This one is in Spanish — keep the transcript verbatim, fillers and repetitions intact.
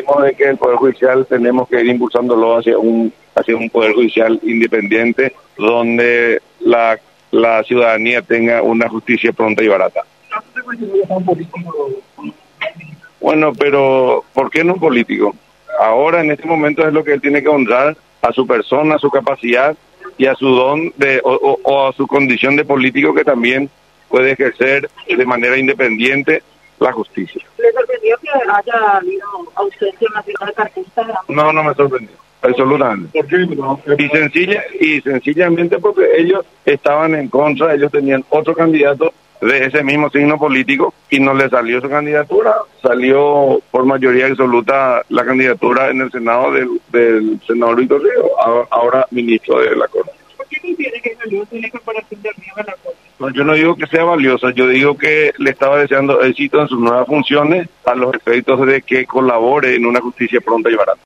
creemos de que el Poder Judicial tenemos que ir impulsándolo hacia un hacia un Poder Judicial independiente, donde la, la ciudadanía tenga una justicia pronta y barata. Bueno, pero ¿por qué no un político? Ahora, en este momento, es lo que él tiene que honrar a su persona, a su capacidad y a su don de, o, o, o a su condición de político, que también puede ejercer de manera independiente la justicia. ¿Le sorprendió que haya habido ausencia en la fila de cartistas? No, no me sorprendió, absolutamente. ¿Por qué? Y, sencilla, y sencillamente porque ellos estaban en contra, ellos tenían otro candidato de ese mismo signo político y no le salió su candidatura, salió por mayoría absoluta la candidatura en el Senado del, del senador Víctor Río, ahora ministro de la Corte. ¿Por qué no tiene que salir en comparación del Río a la Corte? No, yo no digo que sea valiosa, yo digo que le estaba deseando éxito en sus nuevas funciones a los efectos de que colabore en una justicia pronta y barata.